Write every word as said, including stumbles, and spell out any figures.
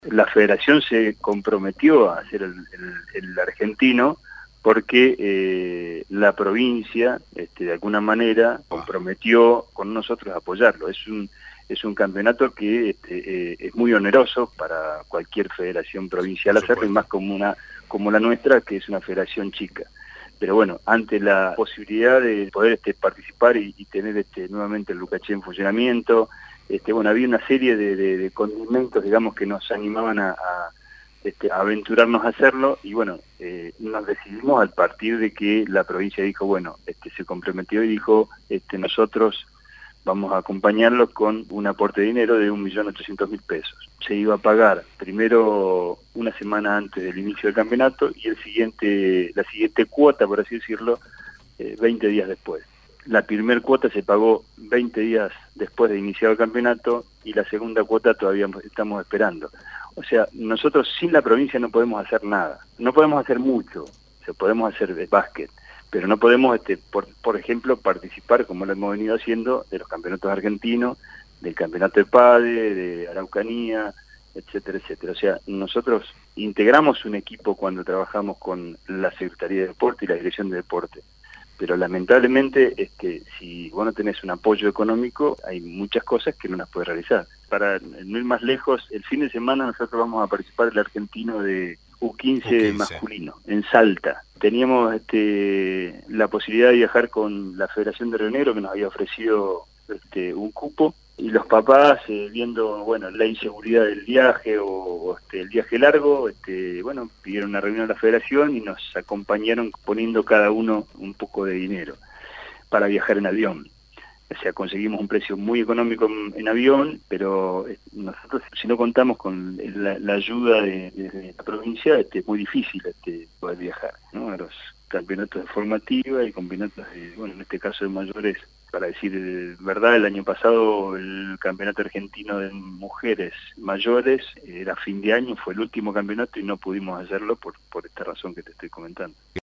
La federación se comprometió a hacer el, el, el argentino porque eh, la provincia, este, de alguna manera, comprometió con nosotros a apoyarlo. Es un, es un campeonato que este, eh, es muy oneroso para cualquier federación provincial hacerlo, y más como, una, como la nuestra, que es una federación chica. Pero bueno, ante la posibilidad de poder este, participar y, y tener este, nuevamente el Lucaché en funcionamiento, este, bueno, había una serie de, de, de condimentos, digamos, que nos animaban a, a, este, a aventurarnos a hacerlo, y bueno, eh, nos decidimos al partir de que la provincia dijo, bueno, este, se comprometió y dijo, este, nosotros vamos a acompañarlo con un aporte de dinero de un millón ochocientos mil pesos. Se iba a pagar primero una semana antes del inicio del campeonato y el siguiente, la siguiente cuota, por así decirlo, eh, veinte días después. La primera cuota se pagó veinte días después de iniciado el campeonato y la segunda cuota todavía estamos esperando. O sea, nosotros sin la provincia no podemos hacer nada. No podemos hacer mucho, o sea, podemos hacer básquet, pero no podemos, este, por, por ejemplo, participar, como lo hemos venido haciendo, de los campeonatos argentinos, del campeonato de PADE, de Araucanía, etcétera, etcétera. O sea, nosotros integramos un equipo cuando trabajamos con la Secretaría de Deporte y la Dirección de Deporte, pero lamentablemente es que si vos no tenés un apoyo económico, hay muchas cosas que no las puedes realizar. Para no ir más lejos, el fin de semana nosotros vamos a participar del argentino de U quince masculino, en Salta. Teníamos este, la posibilidad de viajar con la Federación de Río Negro, que nos había ofrecido este, un cupo, y los papás, eh, viendo bueno la inseguridad del viaje o, o este, el viaje largo, este, bueno, pidieron una reunión a la federación y nos acompañaron poniendo cada uno un poco de dinero para viajar en avión. O sea, conseguimos un precio muy económico en, en avión, pero eh, nosotros, si no contamos con la, la ayuda de, de, de la provincia, este, es muy difícil este, poder viajar, ¿no? A los campeonatos de formativa y campeonatos de, bueno, en este caso de mayores. Para decir verdad, el año pasado el campeonato argentino de mujeres mayores era fin de año, fue el último campeonato y no pudimos hacerlo por, por esta razón que te estoy comentando.